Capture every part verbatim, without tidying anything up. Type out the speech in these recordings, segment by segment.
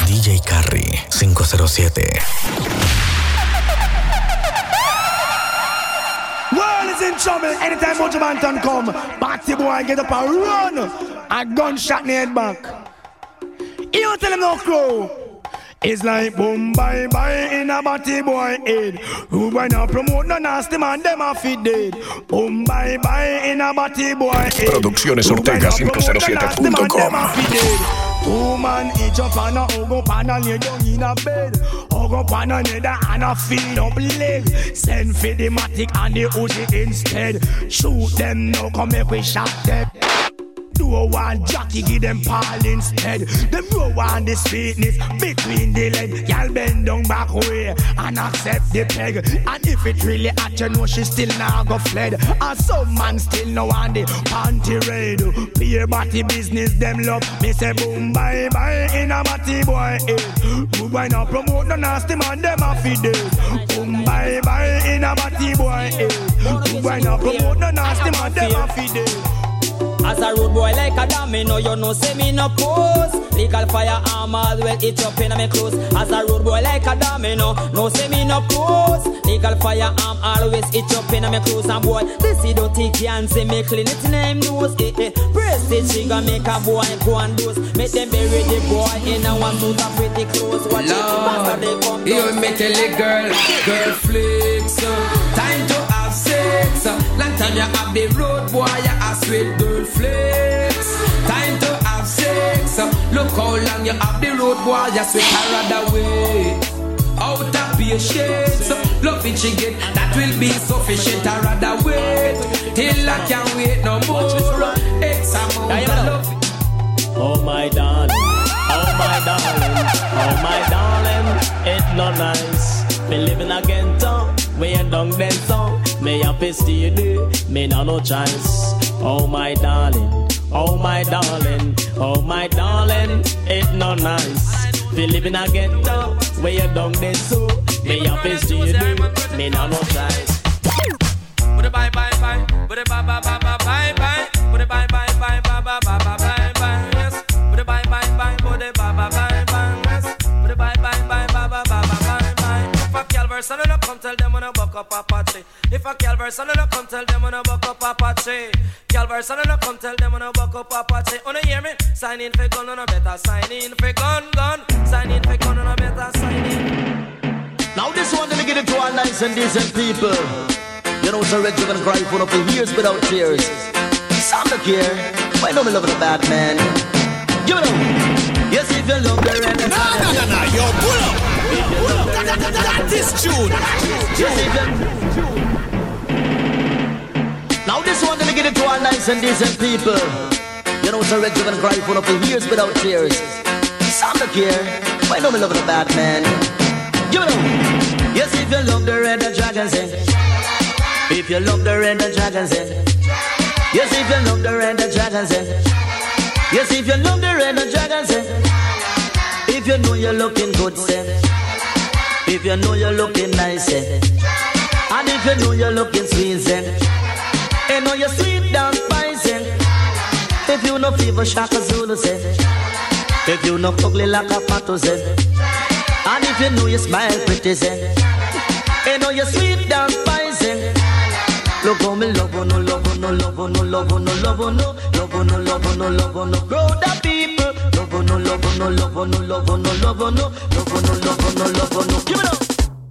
D J Carry cinco cero siete. World is in trouble anytime Mojo Banton come. Batty boy get up and run. A gunshot in the head back. You tell him no crow. It's like boom bye bye in a batty boy head. Who boy now promote no nasty man, them a fit dead. Boom bye bye in a batty boy head. Producciones Ortega cinco cero siete punto com. Two man each up and a hug up and a lay down in a bed. Hug up on another and a feed up leg. Send for the matic and the Uzi instead. Shoot them now, come make we shot them. Do one jockey, give them Paul instead. Them no want the sweetness between the leg. Y'all bend down back way and accept the peg. And if it really at you know she still now go fled. And some man still no want the panty raid. Pure body business them love. Me say boom bye bye in a body boy head. Who boy now promote no nasty man them a feed it. Boom bye bye in a body boy head. Who boy now promote no nasty man them a feed it. As a road boy like a domino, you know say me no pose. Legal firearm all well itch up in my clothes. As a road boy like a domino, no say me no pose. Legal firearm always itch up in my clothes. And boy, this he don't take can say me clean it name nose. Eh eh, press the trigger make a boy go and dose. Make them bury the boy in a one suit of pretty clothes. Watch it, bastard they come. You me tell a girl, girl flicks. Uh, time to have sex. Uh, long time you have the road boy, you a sweet girl flex. Time to have sex. Uh, look how long you have the road boy, you sweet her away. Out of patience, love it she get, that will be sufficient. I rather wait till I can't wait no more. X amount of love. Oh my darling, oh my darling, oh my darling, it's not nice. Me living again town, we ain't done then song. Me happy still do, me no no choice. Oh my darling, oh my darling, oh my darling, it's not nice. We living again town, we ain't done then so. Me happy still do, me no no choice. Bye bye bye, bye bye bye bye bye bye bye, bye bye bye bye bye bye bye bye bye. Yes, bye bye bye bye, bye bye bye bye bye. Yes, bye bye bye bye bye bye bye bye bye. If a Calverse and I come tell them when I buck up Apache. If a Calverse and I come tell them when I buck up Apache. Calverse and I come tell them when I buck up Apache. Wanna hear me? Sign in for gun and I better sign in for gun gun. Sign in for gun and I better sign in. Now this one let me get it to all nice and decent people. You know, so Red you're gonna cry for up for years without tears. Some look here, why don't we love the bad man? Give it up. Yes, if you love the red. No, no, no, no, yo, pull up. Pull up. That, that, that, that is tune. Yes, if you. Now this one let me get it to all nice and decent people. You know, so Red you're gonna cry for up for years without tears. Some look here, why don't we love the bad man? Give it up. Yes, if you love the red dragon sing. If you love the red dragon sing. Yes, if you love the red dragon sing. Yes, if you love the red dragon sing. If you know you're looking good sing. If you know you're looking nice sing. And if you know you're looking sweet sing. And know you're sweet down spice sing. If you know fever shaka Zulu sing. If you know ugly like a pato sing. And if you know you smile pretty sing. And know you're sweet down spice sing. Look how me love no love no love no love no love no love no love no love no grow the people love no love no love no love no love no love no love no love no give it up.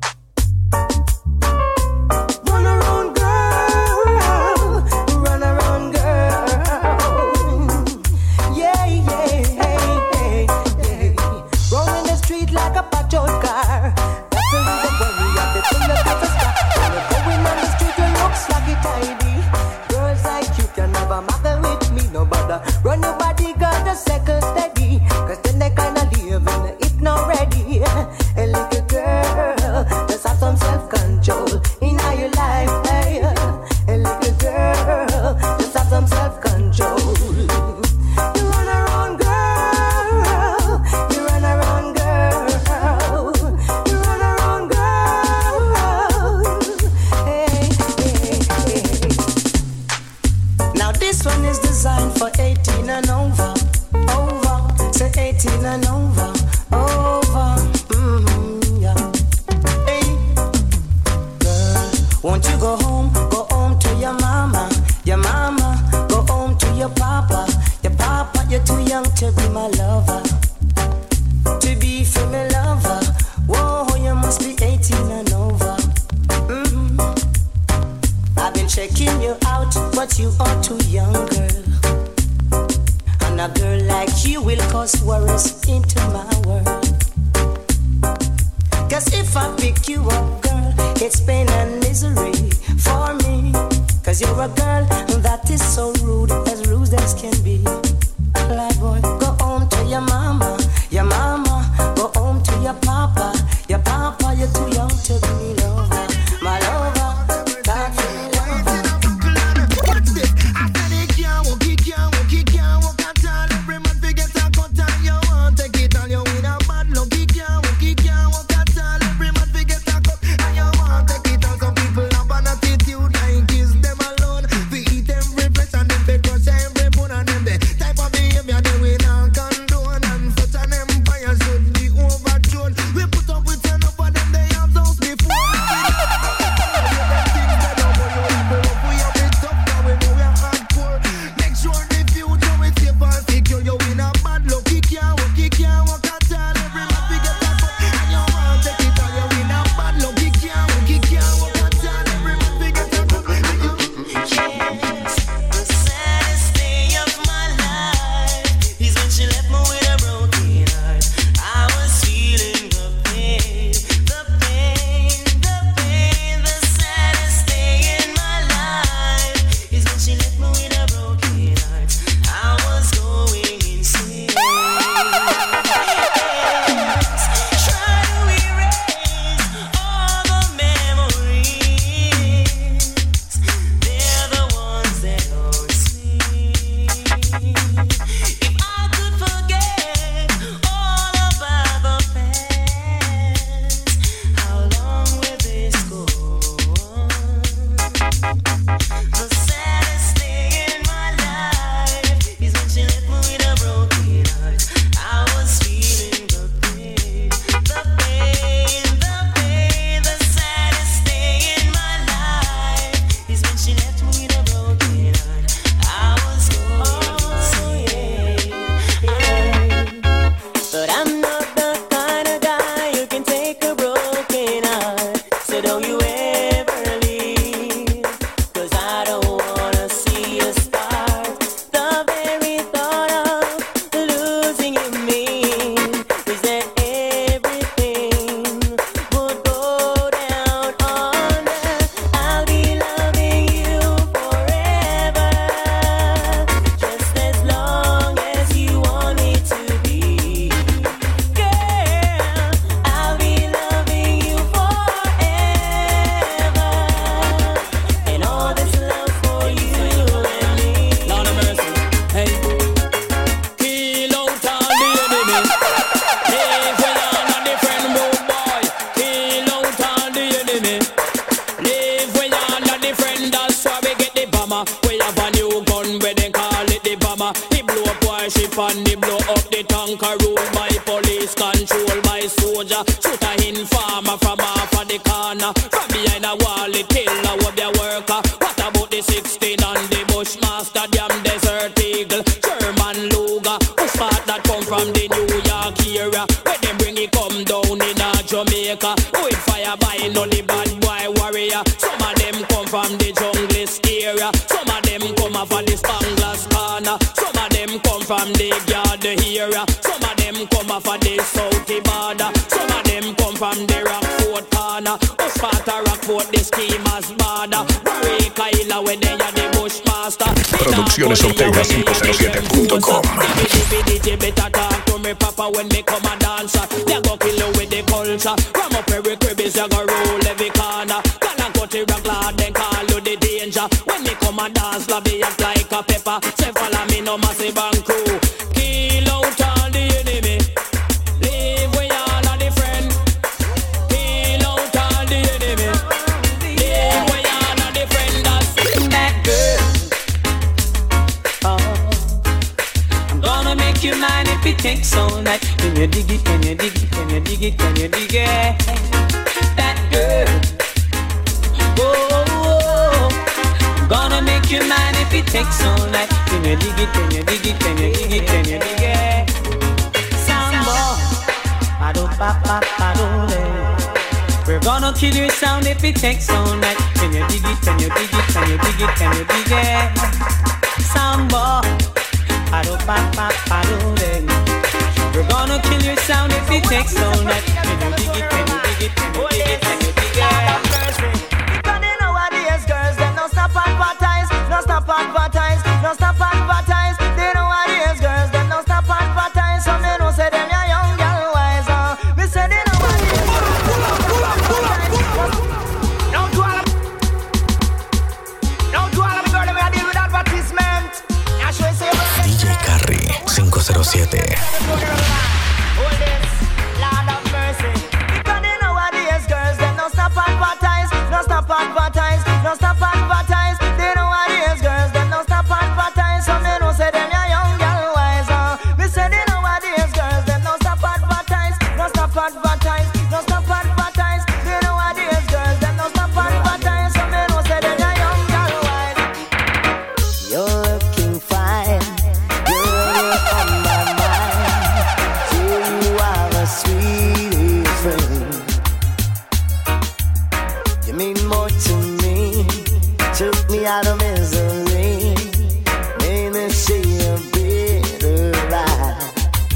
Run around girl, run around girl, yeah yeah hey hey roll in the street like a patrol car. That's the reason why we have to pull up at the start. Going on the street and looks like it tidy. Girls like you can never matter with me, no bother. Run your body, got a second steady. Cause then they kinda live in it not ready. A little girl, just have some self-control in all your life, hey. A little girl, just have some self-control. You run around, girl. You run around, girl. You run around, girl. Hey, hey, hey. Now this one is designed for eighteen and over, over. Say eighteen and over, oh. But you are too young, girl. And a girl like you will cause worries into my world. Cause if I pick you up, girl, it's pain and misery for me. Cause you're a girl that is so rude, as rude as can be. Like boy, go home to your mama, your mama. Go home to your papa, your papa. You're too young to be me lover, my lover. That me lover. I said it can't walk, it can't walk, it can't walk at all. Every man forget a cut and you want take it all. You win a bad luck, it can't walk, it can't walk at all. Every man forget a cut and you want take it all. Some people have an attitude like kiss them alone. We eat every flesh and them they crush every bone and them the type of behavior they will not condone. And such an empire should be overthrown. We put up with enough of them, they have those before. We have it tough now, we know we are hardcore. Make sure the future is safe and secure. You win a bad luck, it can't walk, it can't walk at all. Every man we get a cut and you want take it all. You win a bad luck, it can't walk, it can't walk at all. Every man we get a cut and you. The saddest day of my life is when she left me with a broken heart. I was feeling the pain, the pain, the pain. The saddest day in my life is when she left me with a broken heart. I was going insane. Try to erase all the memories. They're the ones that haunt me. If I could forget all about the past, how long will this go on? The saddest day in my life is when she left me with a broken heart. I was feeling the pain, the pain, the pain. The saddest day in my life is when she left me with a broken heart. I was going insane. But I'm not the kind of guy who can take a broken heart. So don't you ever leave, 'cause I don't wanna see you start. The very thought of losing you mean is that everything would go down under. I'll be loving you forever, just as long as you want me to be. Girl, I'll be loving you forever, and all this love for you and me. Lord of mercy, hey. Kill out all the enemy. Leave well on a different road, boy. Kill out all the enemy. Leave well on a different, that's why we get the bomber. We have a new gun where they call it the bomber. He blow up one ship and he blow up the tanker. Ruled by police, controlled by soldier. Shoot a informer from off of the corner. From behind a wall, it kill a what their worker. What about the sixteen and the Bushmaster, damn Desert Eagle, Sherman Luger? Who smart that come from the New York area? When they bring it come down in a Jamaica. With fire by no the bad boy warrior. Some of them come from the junglist area. Some of them come off of the Spangler's corner. Some of them come from the Garda area. Some of them come off of the Southie border. Some of them come from the Rockford corner. Us part of Rockford, the schemers border. Barrica Isla where they are the Bushmaster. Producciones Ortega cinco cero siete punto com. D J better talk to me papa when me come a dancer. They go kill you with the culture. Ram up every crib is you go roll every corner. Gonna cut the rock lad then call you the danger. When me come a dance, lobby act like a pepper. Say follow me no massive and crew. Kill out all the enemy. Leave we all of the friend. Kill out all the enemy. Leave we all of the friend. That's That girl, oh, I'm gonna make you mine if it takes all night. Can you dig it? Can you dig it? Can you dig it? Can you dig it? That girl, oh, oh, I'm gonna make you mine if it takes all night. Can you dig it? Can you dig it? Can you dig it? Can you dig it? Samba, I don't pa pa pa don't. Gonna kill your sound if it takes all night. Can you dig it, can you dig it, can you dig it, can you dig it? Sound boy, pado pa pa pado then. We're gonna kill your sound if it takes all night. Can you dig it, can you dig it, can you dig it, can you dig it? Because they nowadays girls, them no stop advertise, no stop advertise, no stop advertise. They nowadays girls, them no stop advertise. So they don't say them ya young girl wise. Uh. Me say they nowadays girls, now to all of, now to all of the girls, we are dealing with advertisement. I should say D J Carry five cero siete. hold this, Lord of mercy. Because they nowadays girls, them no stop advertise, no stop advertise, no stop advertise. They nowadays girls, them no stop advertise. So they don't say them ya young girl wise. Uh. Me say they nowadays girls, them no stop advertise, no stop advertise, no stop advertise. They nowadays girls, them no stop advertise. So they don't say them ya young girl wise. You're looking fine. You're on my mind. You are the sweetest friend. You mean more to me. Took me out of misery. Made me see a bitter light.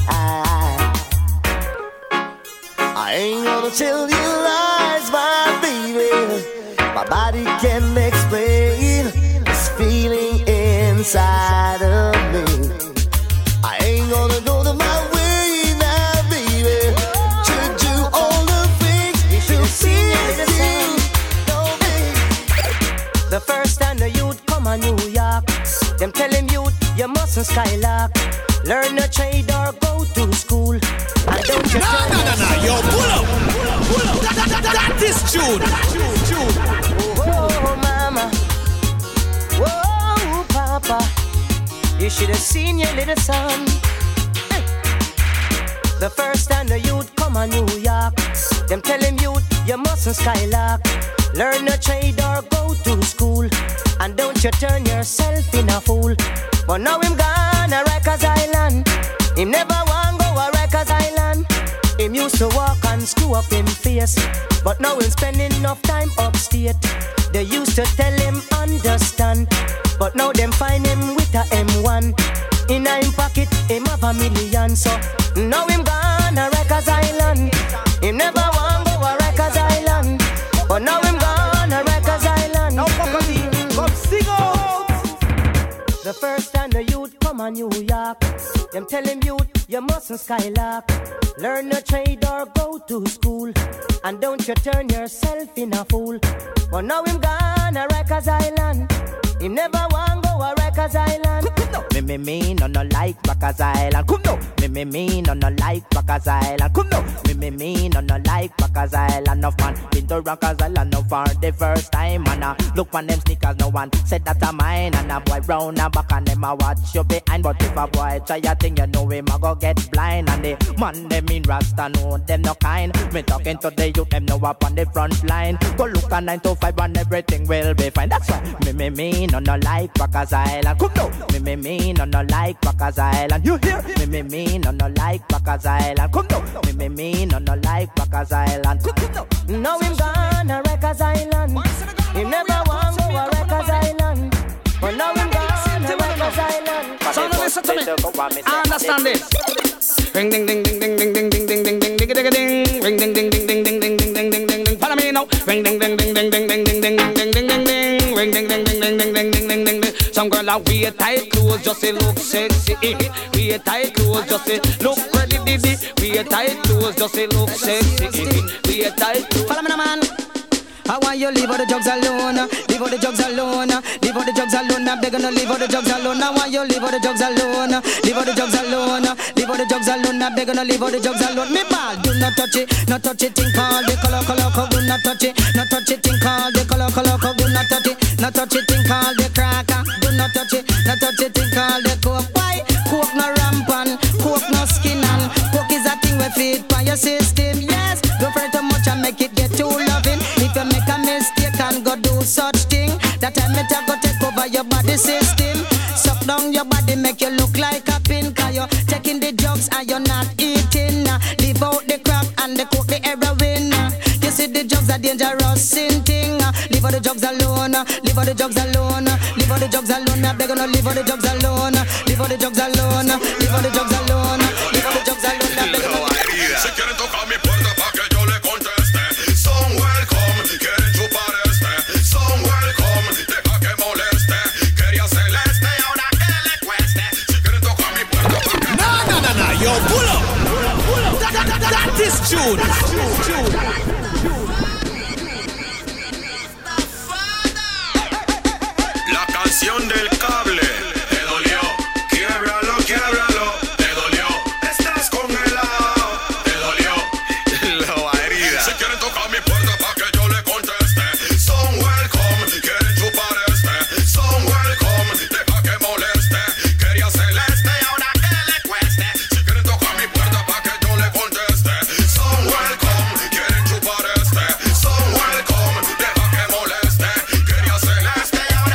I ain't gonna tell you lies, my baby. My body can explain this feeling inside of me. I ain't gonna go to my way now, baby. To do all the things to please you. No, baby. The first time the youth come on New York, them tell him youth, you mustn't skylark. Learn a trade or go to school. And don't you No, no, no, no, yo, pull up, pull up. That, that, that, that is June. Oh, mama. Whoa, papa. You should have seen your little son. The first time the youth come on New York, them tell him youth, you mustn't skylark. Learn a trade or go to school. And don't you turn yourself in a fool. But now him gone a Rikers Island. Him never want go a Rikers Island. Him used to walk and screw up him face. But now him spending enough time upstate. They used to tell him understand. But now them find him with a M one. In a him pocket, him have a million. So now him gone a Rikers Island. Him never want go a Rikers Island. But now him gone a Rikers Island. Now mm-hmm. Come sing out. The first time the youth come on New York, them tell him youth, you mustn't skylark. Learn a trade or go to school. And don't you turn yourself in a fool. But now him gone a Rikers Island. Him never want go a Rikers Island. Me me me no no like Rikers Island. Come no. Me me me no no like Rikers Island. Come no. Me me me no no like Rikers Island. Enough man been to Rikers Island no for the first time. And uh, look on them sneakers, no one said that a mine. And a boy round and back and them a watch you behind. But if a boy try a thing, you know him a go get blind. And the man them in Rasta know them no kind. Me talking to the youth, them know up on the front line. Go look at nine to five and everything will be fine. That's why me me me no no like Rikers Island. Come no. Me me me no no like Rikers Island. You hear? Me me me no no like Rikers Island. Come no. Me me me no no like Rikers Island. Come no. Now him gone a Rikers Island. Him never want go a Rikers Island. But now him gone a Rikers Island. So now listen to me. I understand this. Ring ding ding ding ding ding ding ding ding ding ding ding ding ding. Ring ding ding ding ding ding ding ding ding ding ding ding. Follow me now. Ring ding ding ding ding ding ding ding ding ding ding ding ding. Ring ding ding ding ding ding ding ding ding ding ding. Some girl a wear tight clothes just to look sexy. Wear tight clothes just to look pretty. Wear tight clothes just to look sexy. Wear tight clothes. Follow me now, man. I want you leave all the drugs alone, leave all the drugs alone, leave all the drugs alone. I'm begging to leave all the drugs alone. I want you leave all the drugs alone, leave all the drugs alone, leave all the drugs alone. I'm begging to leave all the drugs alone. Me ball, do not touch it, not touch it. Think all the color, color, color. Do not touch it, not touch it. Think all the color, color, color. Do not touch it, not touch it. Think all the cracker. Do not touch it, not touch it. Think all the coke. Why? Coke no rampant, coke no skin and coke is a thing we feed by your system. Yes, don't fret too much and make it get too loving. If you make a mistake and go do such thing, that time it a go take over your body system. Suck down your body, make you look like a pin. Cause you're taking the drugs and you're not eating. Leave out the crack and the coke, the heroin. You see the drugs are dangerous sin thing. Leave all the drugs alone, leave all the drugs alone, leave all the drugs alone. Me beg no leave all the drugs alone, leave all the drugs alone, leave all the drugs alone, leave all the drugs alone. Me beg no. Si quieren tocar mi puerta pa' que yo le conteste, son welcome, quieren chupar este, son welcome, deja que moleste, quería celeste y ahora que le cueste. Si quieren tocar mi puerta pa' que... No, no, no, no, yo, pull up, pull up, that, that, that, that is June, La canción del cable, te dolió, quiebralo, quiebralo, te dolió, estás congelado, te dolió, la herida. Si quieren tocar mi puerta pa' que yo le conteste, son welcome, quieren chupar este, son welcome, deja que moleste, quería celeste y ahora que le cueste. Si quieren tocar mi puerta pa' que yo le conteste, son welcome, quieren chupar este, son welcome, deja que moleste, quería celeste y ahora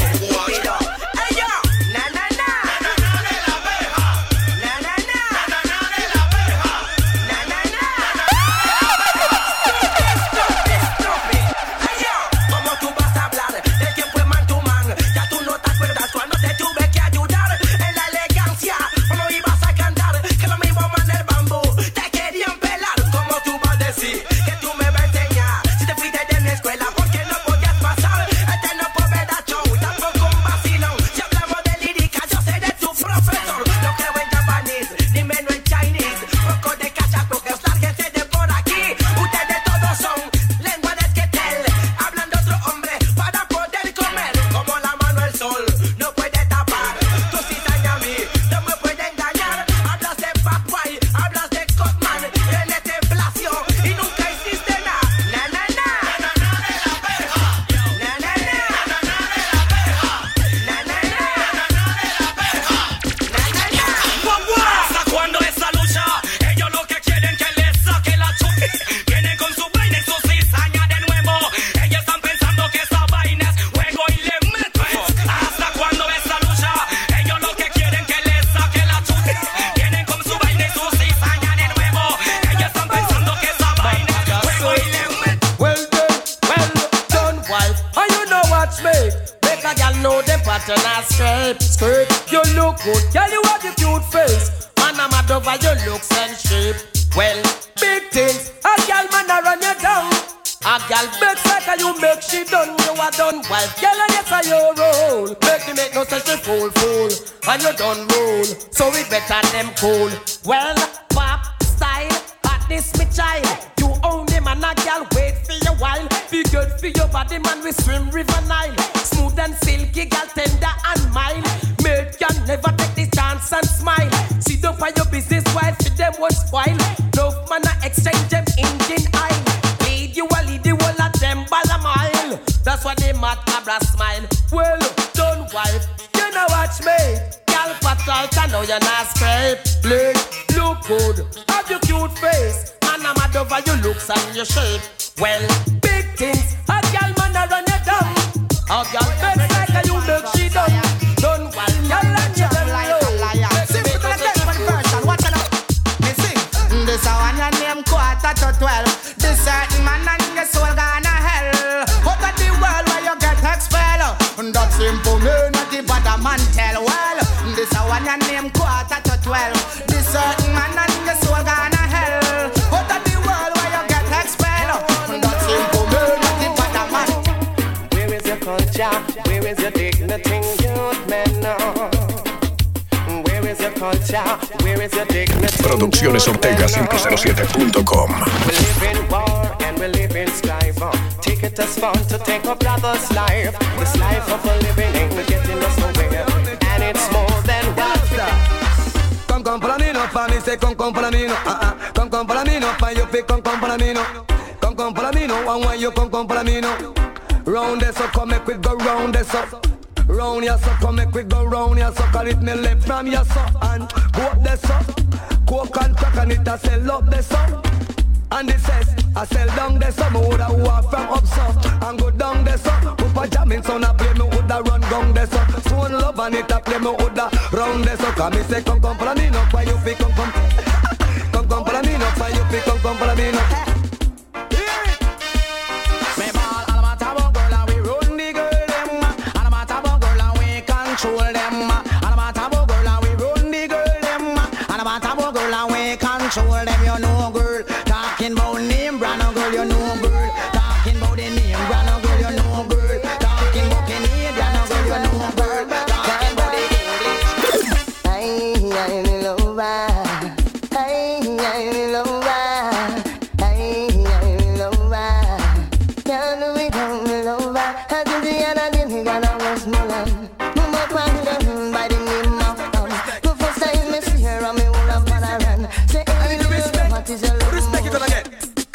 cool. Well, pop style, hotness me child. You own them and a girl wait for your while. Be good for your body man, we swim river Nile. Smooth and silky, girl tender and mild. Milk can never take this chance and smile. See don't find your business while for them was spoil. Love man a exchange them engine oil. Lead you a lead you all of them by a mile. That's why they mad cabra smile. Well, don't wife, you know watch me. Girl fat out and now you're not scrape. Look, look good, have your cute face. Man I'm mad over your looks and your shape. Well, big things, a girl man a run you down. A girl face like a you look she done. Done while girl and you done low. Simple like that one version, watch it out. Me sing. This a one your name quarter to twelve. This certain man and your soul gonna hell. Out of the world where you get expelled. That simple me not the bad man tell. Well, this a one your name quarter to twelve. This certain man and your soul gonna hell. Out of the world where you get expelled. That simple me not the bad man. Where is your culture? Where is your dignity, youth men now? Where is your culture? Where is your dignity? Producciones Ortega cinco cero siete punto com. We live in war and we live in strife. Take it as fun to take a brother's life. This life of a living ain't getting us nowhere, and it's more than what. Come come para mí no pa mí say come come para mí no. Ah ah. Come come para mí no pa yo pick come come para mí no. Come come para mí no. One one you come come para mí no. Round this up, come make we go round this up. Round ya so, come make we go round ya so. Call it me left from ya so and go up this up. Coke and crack and it a sell up this up. And it says I sell down this up. Me woulda walk from up so and go down this up. Put a jamming sound a play, me woulda run down this up. Soon love and it a play, me woulda round this up. Cause me say come come para mí no, why you feel come come. Come come para mí no, why you feel come come para mí no. control them, you know, girl. Talking about name brand, oh, girl, you know, girl. Talking about the name brand, oh, girl, you know, girl. Talking about Canadian, oh, girl, you know, girl. Talking about the English. Hey, I love her. Hey, I love her. Hey, I love her. Can't do it, don't love her. I do the other day, he got a Westmoreland. No more problem by the name of um. The first time me see her, I'm all up on a run. Say, hey, you love, what is your love? Respect you gonna get.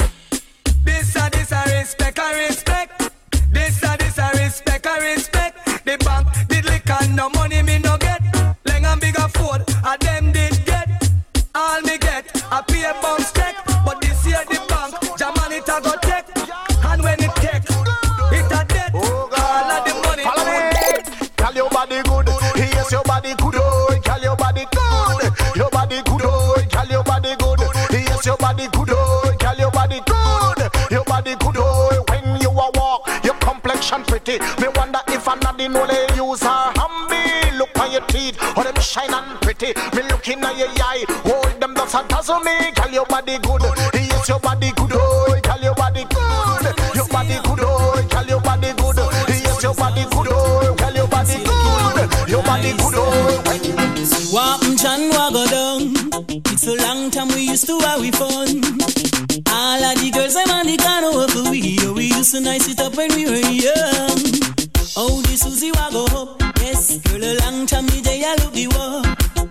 This a this a respect a respect. This a this a respect a respect. The bank did lick and no money me no get. Lang and big a Ford, a them did get. All me get a pay a bounce check. But this year the bank, Jaman it a go take. And when it take, it a dead. All of the money. Follow me. Tell your body good. Yes, your body good. Oh, tell your body good. Your body good. Oh, tell your body good. Yes, your body good. Oh, tell your body good. Your body good. Oh, when you a walk, your complexion pretty. Me wonder if another know they use her hamby. Look on your teeth, or them shine and pretty. Me looking at your eye, hold them does a dazzle me. Tell your body good. Yes, your body good. Oh, tell your body good. Your body good. Oh, tell your body good. Yes, your body good. Oh, tell your body good. Your body good. Oh, Walk and walk go down. It's a long time we used to have we fun. All of the girls I'm on the corner of we. Oh, we used to nice it up when we were young. Oh, the Susie walk go up. Yes, girl, a long time me day I look the walk.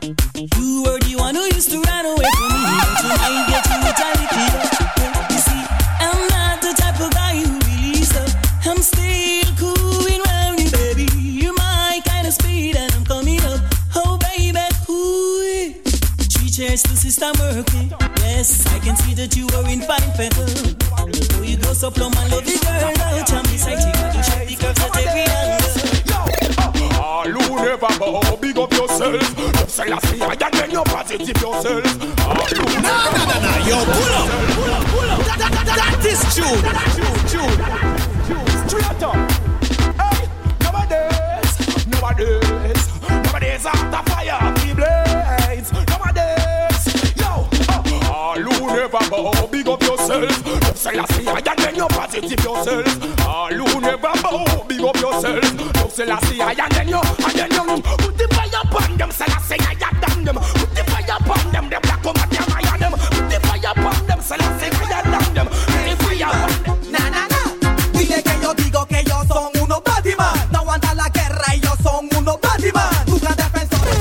You were the one who used to run away from me. But tonight get you with a licky. You see, I'm not the type of guy who really stuff. I'm still cool in around you, baby. You're my kind of speed and I'm coming up. Oh, baby, ooh. Three chairs to Sister Murphy. Yes, I can see that you are in fine feather. Oh, you go so plumb and love the girl. Oh, tell me, sight you got to show the girls at every angle. all who never bow, big up yourself. Don't say I see I and then you positive yourself. All who no, no, no, no, yo, pull up, pull up, pull up. That, that, that, that is true. True, true. Straight up. Hey, nowadays, nowadays, nowadays after fire, we blaze. Nowadays, yo, uh, all who never bow, big up yourself. Don't say I see I and then you positive yourself. All who never bow, big up yourself. Don't say I see I and then you, and then you put the fire upon them. Say I say I damn them. Put the fire upon them. Them black come at them, I am them. Put the fire upon them. Say I say I damn them. Put the fire upon them. Na na na. Dile que yo digo que ellos son unos Batman. No aguanta la guerra, ellos son unos Batman. Tu gran defensor es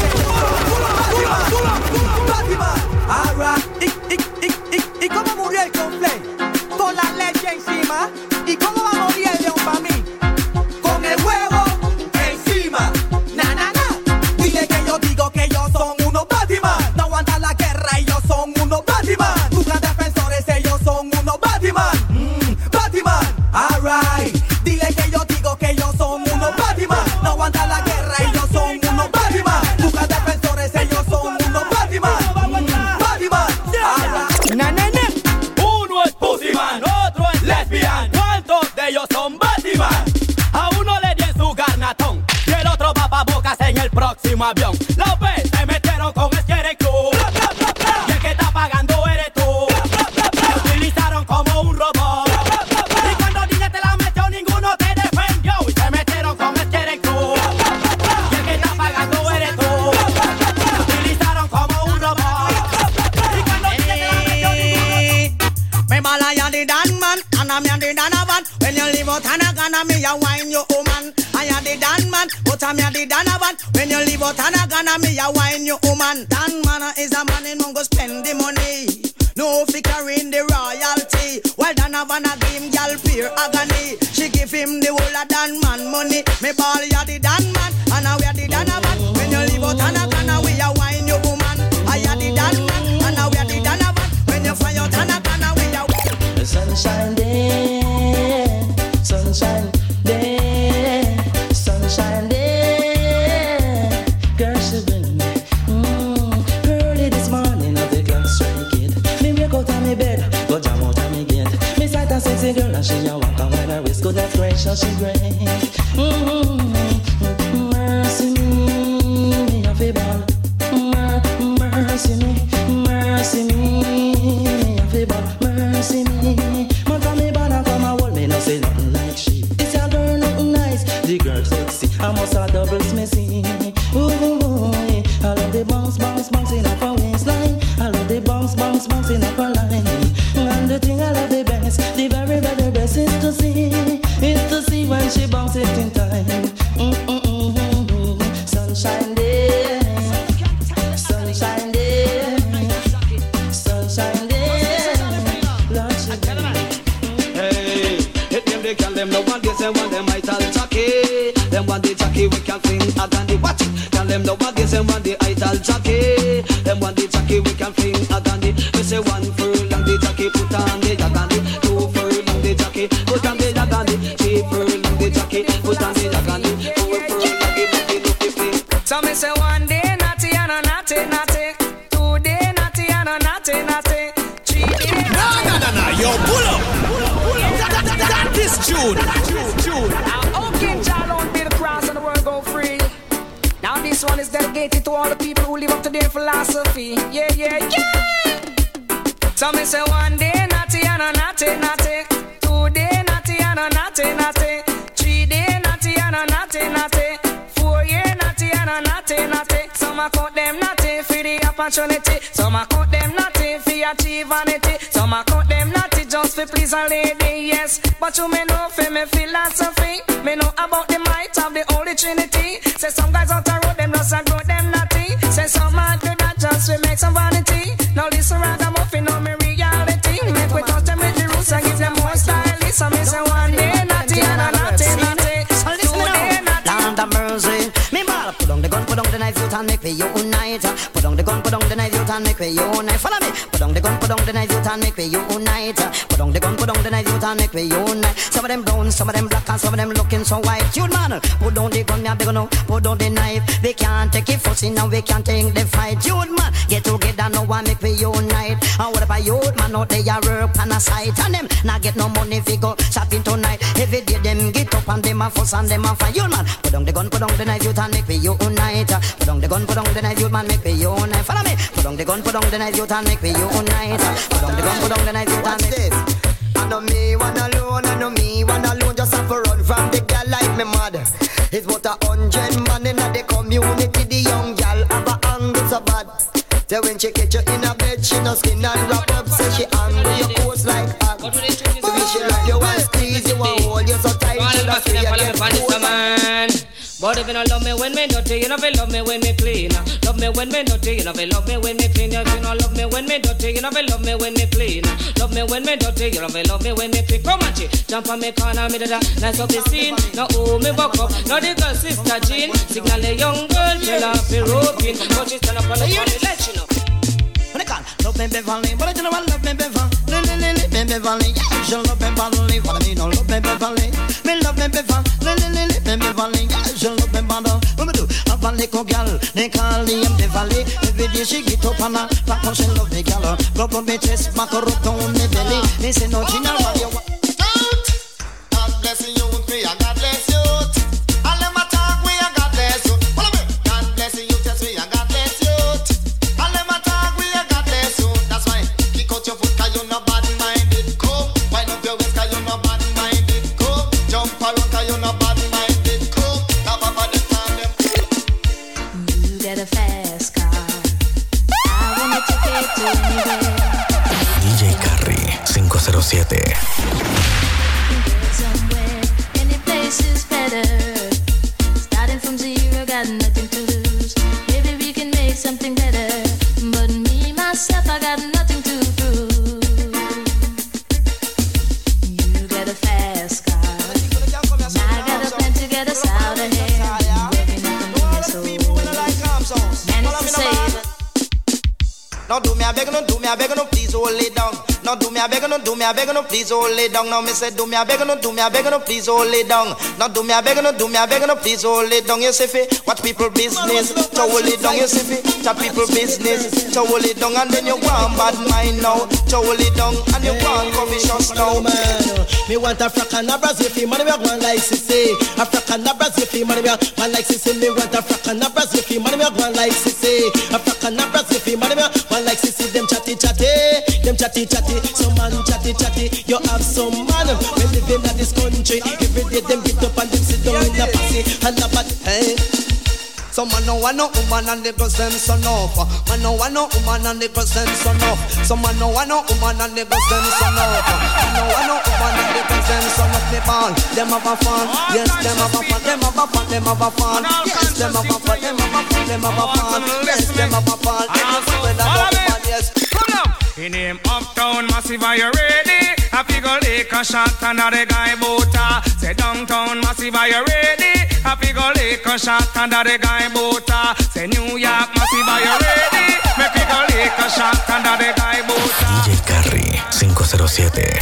Batman. Batman. Ahora, y, y, y, y, y cómo murió el conflé. Con la leche encima. ¿Y cómo va a morir el león para mí? Con el huevo encima. Na na na. Dile que yo digo que ellos son unos Batman. No aguanta la guerra, ellos son unos Batman. Tu gran defensores, ellos son unos Batman. Mm, Batman. Alright. Dile que yo digo que ellos son unos Batman. No aguanta la guerra, ellos son unos Batman. Tu gran defensores, ellos son unos Batman. Mm, Batman. Alright. Na, na, na. Uno es Pussyman, otro es lesbian. ¿Cuántos de ellos son Batman? A uno le dieron su garnatón y el otro va pa' bocas en el próximo avión. Los ves, se metieron con el Quiere Club y el que está pagando eres tú. Te utilizaron como un robot y cuando Dile te la metió ninguno te defendió. Y se metieron con el Quiere Club y el que está pagando eres tú. Te utilizaron como un robot y cuando Dile te la metió ninguno. Me malaya the Dan man, and I'm the Donovan. When you leave out Hanagana, me a wine you woman. I am the Dan man, but I'm the Donovan. When you leave out Hanagana, me a wine you woman. Dan man is a man in Mongo spend the money. No figure in the royalty. While Donovan a give him gal pure agony. She give him the whole of Dan man money. Me ball ya the Dan man, and now we are the Donovan. When you leave out Hanagana, we a wine you woman. I am the Dan man, and now we are the Donovan. When you fly out Hanagana, we a sunshine day, sunshine day, sunshine day. Girl, she bring me mm, early this morning. Of the clock strike it. Me wake out of me bed, go jam out of me gate. Me sight a sexy girl and she a walk and when her waist go that gracious she great. Mm-hmm. Mercy me, me a fi ball. Mer- mercy me, mercy me. Hey, hit them they can them no one guess them one them might all jockey. Them one they jockey we can fling a gandhi. Watch it. Can them no one guess them one they idle jockey. Them one they jockey we can fling a gandhi. We say one furlong the jockey put on the jagandi. Two furlong the jockey put on the jagandi. Three furlong the jockey put on the jagandi. Four furlong the jockey look the fling. So me say one day naughty and a naughty naughty. Two day naughty and a naughty naughty. Three day naughty. No no no no, yo pull up. That is June. June. Now, okay, John, be the cross and the world go free. Now this one is dedicated to all the people who live up to their philosophy. Yeah, yeah, yeah. So me say one day naughty and a naughty naughty. Two day naughty and a naughty naughty. Three day naughty and a naughty naughty. Four year naughty and a naughty naughty. Some a count them naughty for the opportunity. Some a count them naughty for achieve vanity. Some a count them naughty just for please a lady, yes. But you may know for me philosophy. Me know about the might of the Holy Trinity. Say some guys out the road, them just a grow them naughty. Say some man do that just to make some vanity. Now listen ragamuffin, know me reality. Make we touch them with the roots and give them more stylish. So me say one day naughty and a naughty naughty. Two day naughty. Land of mercy. Me ball put on the gun, put on the knife, you and make we unite. Put on the gun, put on the knife, you and make we unite. Follow me. Put on the gun, put on the knife, you and make we unite. Put on the gun, put on the knife, you and make we unite. Some of them brown, some of them black, and some of them looking so white. You man, put on the gun, me a big no. Put on the knife. We can't take it fussy now, we can't take the fight. You man, get together now and make we unite. And what about you man out there work on a site and them not get no money if you go shopping tonight. Every day them get up and them a fuss and them a fight. You man, put on the gun, put on the knife, you and make we unite. Put on the gun, put on the knife, you man make we unite. Follow me. Put on the gun, put on the knife, you and make we unite. Put on the gun, put on the knife, you and make this. I know me one alone, I know me one alone. Just have to run from the girl like me mother. It's what a hundred man in the community. The young girl have a angle so bad. So when she catch you in a bed, she no skin and wrap up. Say she angry, your pose like hug. So we she love you and squeeze you and hold you so tight. She not free again. But if you don't love me when me dirty, you know if you love me when me clean. Love me when me dirty, you know if you love me when me clean. If you don't love me when me dirty, you know if you love me when me clean. Love me when me dirty, you know if you love me when me clean. Come on, G, jump on me corner, me da da, nice up the scene. Now oh me buck up, now the girl sister Jean. Signal a young girl, tell her fi roping. But she stand up on the front, let you know. When I call, love me Beverly, but I don't know love me Beverly. Lily, Lily, me Beverly, yeah, she love me Beverly. Follow me, no love me Beverly. Me love me Beverly, Lily, Lily, me Beverly, yeah, she love me Beverly. What me do? Have a little girl, they call me Beverly. Every day she get up and a back on she love me girl. Rub on me chest, back her up on me belly. Me say no, Gina, what you want? God bless you, me, and God bless you. All them attack we, and God bless you. Follow me. God bless you, test me, and God bless you. All them attack we, and God bless you. That's why kick out your foot 'cause you no bad minded. Come, wind up your waist 'cause you no bad minded. Come, jump around 'cause you no bad minded. Come, now my body stand them. You get a fast car. I wanna take it to anywhere. D J Carry cinco cero siete. Somewhere, any place is better. Starting from zero, got nothing to lose. Maybe we can make something better. But me, myself, I got nothing to prove. You get a fast car. I got a plan to get us out of here. Baby, nothing in your soul. Managed to save it. Now do me a beg, no do me a beg, no please hold it down. Now do me a beg, no do me a beg, no please hold it down. Now me say do me a beg, no do me a beg, no please hold it down. Now do me a beg, no do me a beg, no please hold it down. You see fi watch people business, to hold it down. You see fi chat people business, to hold it down. And then you go on bad mind now, to hold it down. And you go on coffee shops now. Me want a frack and a Brazil fi money me a one like Sissy. A frack and a Brazil fi money me a one like Sissy. Me want a frack and a Brazil fi money me a one like Sissy. A frack and a Brazil fi money me a one like Sissy. Them chatty chatty, them chatty chatty. Some man chatty chatty. You have some man we live in this country. Every day them get up and them sit down in the party and the bad. Hey. Some man no want no woman and they go send son off. Man no want no woman and they go send son off. Some man no want no woman and they go send son off. Man no want no woman and they go send son off. Me ball, them have a fun. Yes, them have a fun. Them have a fun. Them have a fun. Yes, them have a fun. Them have a fun. Them have a fun. Yes, them have a fun. Them have a fun. Yes. Come now. In him uptown massive, are you ready? I figure lick a shot under the guy boota. Say downtown massive, are you ready? I figure lick a shot under the guy boota. Say New York massive, are you ready? Me figure lick a shot under the guy boota. D J Carry cinco cero siete.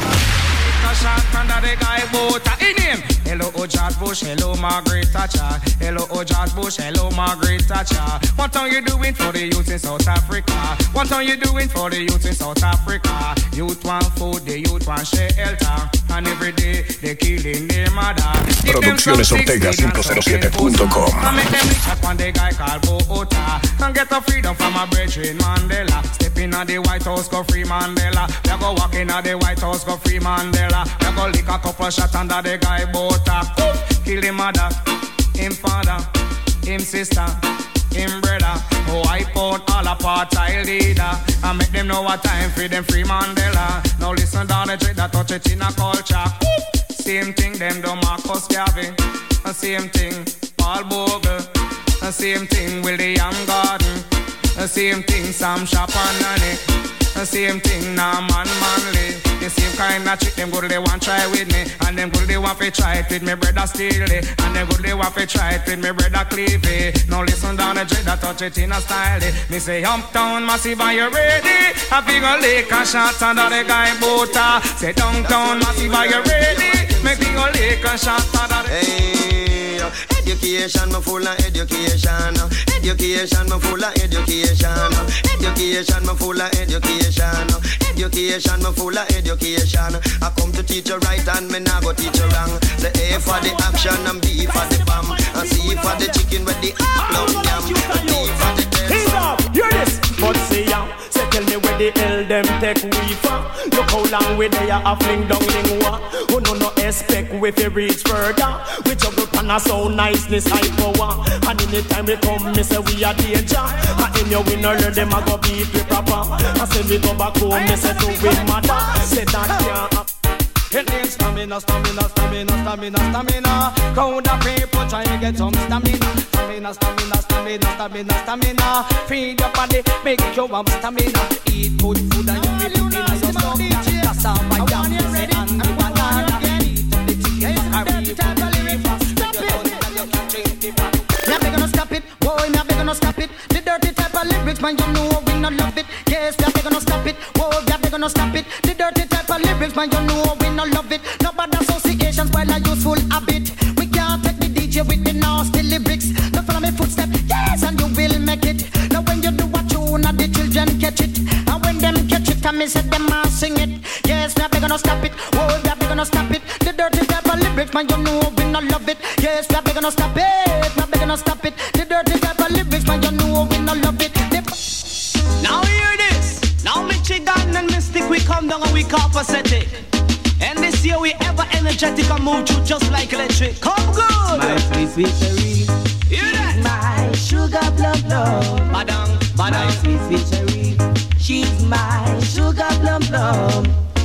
Shot under the guy boat in him. Hello, oh George Bush, hello, Margaret Thatcher. Hello, oh George Bush, hello, Margaret Thatcher. What are you doing for the youth in South Africa? What are you doing for the youth in South Africa? Youth want food, the youth want shelter. And every day they killing their mother. Producciones Ortega cinco cero siete punto com. I make them reach up on the guy called Boota. And get the freedom from my brethren Mandela. Step in at the White House, go free Mandela. We go walk in at the White House, go free Mandela. We go lick a couple shots under the guy Boota. Kill him mother, him father, him sister, him brother. Oh, I put all apartheid leader. I make them know what time for them free Mandela. Now listen down the trick that touch it in a culture. Same thing them do Marcus Garvey. Same thing Paul Bogle. Same thing William Gordon. Same thing Sam Shapanani. Same thing Norman Manley. The same kind of trick them go to they want try with me. And them go to they want to try it with me brother Steely. And them go to they want to try it with me brother Cleavy. Now listen down the dread that touch it in a style. Me say uptown massive, are you ready? I figure lick a shot under the guy Boota. Say downtown massive, are you ready? Make me go lick a shot under the hey. Education, me full of education. Education, me full of education. Education, me full of education. Education, me full of education. I come to teach you right and me nah go teach you wrong. The A for the action and B for the bomb. And C for the chicken with the plum yam. And D for the test. He's up, hear this. But see ya, say tell me where the hell them take we from. Look how long we they are fling down lingua. Who no no expect we fi reach further. We juggle pan a so niceness high power. And anytime we come, me say we are danger. And in your winner learn them a go beat we proper. I say we go back home, me say to we mother. Say that yeah. It needs stamina, stamina, stamina, stamina, stamina. Crowd of people try to get some stamina. Stamina, stamina, stamina, stamina, stamina. Feed your body, make you have stamina. Eat good food and you will live in your stomach. That's how my jam is and the banana. Eat the chicken, carry you from the liver. Stop it! Me a beg no stop it, boy, me a beg no stop it. The dirty type of lyrics, man, you know we no love it. Yes, me a beg no stop it, boy, me a beg no stop it. The dirty type of lyrics, man, you know we no love it. No bad associations, while a useful habit. We can't take the D J with the nasty lyrics. No follow me footstep, yes, and you will make it. Now when you do a tune, and the children catch it. And when them catch it, come and say them a sing it. Yes, me a beg no stop it, boy, me a beg no stop it. The dirty type of lyrics, man, you know we no love it. Yes, me a beg no stop it, me a beg no stop it. The dirty type of lyrics, man, you know we no love it. Now hear this. Now Michigan and Mystic, we come down and we copacetic. And this year we ever energetic and move through just like electric. Come good. My sweet sweet Cherie. Hear that? My sugar plum plum. Madam, madam. My sweet sweet Cherie. She's my sugar plum plum.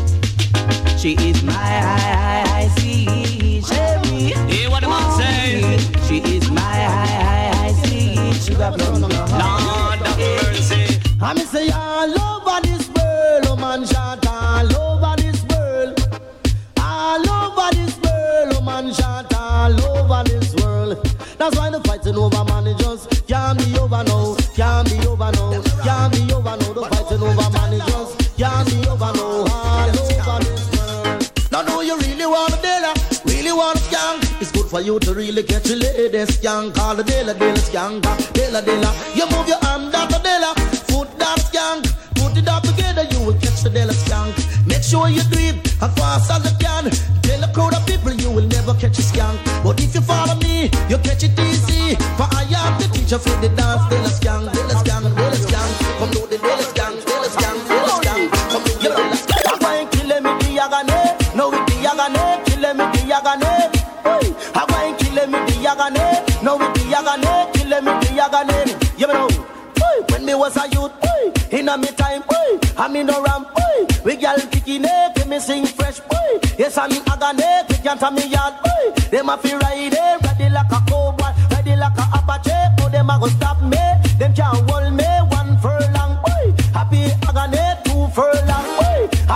She is my sweet Cherie. Hear what the man say? She is my sweet sugar plum plum. Lord have mercy. I me say all over this world, oh man, shout all over this world. All over this world, oh man, shout all over this world. That's why the fighting over managers can't be over now, can't be over now, can't be over now. The fighting over managers can't be over now, all over this world. Now do you really want a dealer, really want a skank? It's good for you to really catch a lady skank. Call the dealer, dealer skank, dealer, dealer. You move your arm down the dealer, foot down skank. Put it up together, you will catch the dealer skank. Make sure you do it as fast as you can. Tell a crowd of people you will never catch a skank. But if you follow me, you catch it easy. For I am the teacher for the dance. Dealer skank, dealer skank, dealer skank. Come do the dealer skank, dealer skank, dealer skank. Come do the dealer skank. I'm going to kill him with the yagane. No with the yagane, kill him with the yagane. I'm going to kill him with the yagane. No with the yagane, kill him with the yagane. You know, when me was a youth, in a me time, I'm in a ramp, we gal picking it, me sing fresh, yes I'm in agane, we can't have me yard, them a fi ride it, ready like a cowboy, ready like a apache, oh them a go stop me, them can't hold me, one furlong, happy agane, two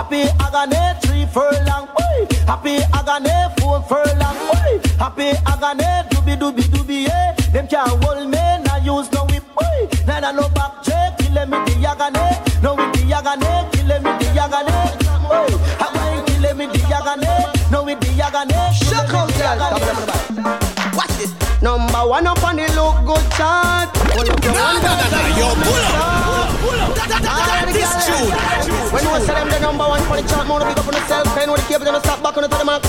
Happy agony three furlong. Oi. Happy agony four furlong. Oi. Happy agony dooby dooby dooby yeah. Them can't hold me, nah use no whip. Oi. Nah nah no back check, kill me the agony. No with the agony, kill me the agony. Oi. How kill me the agony. No with the agony. Shut up, girl. Watch this. Number one up on the look good chart. Pull up your one girl. Yo, pull up. Pull up. That is true. When you say them the number one for the chart, more big up on yourself. Then when the cable them stop back on the top of the mark.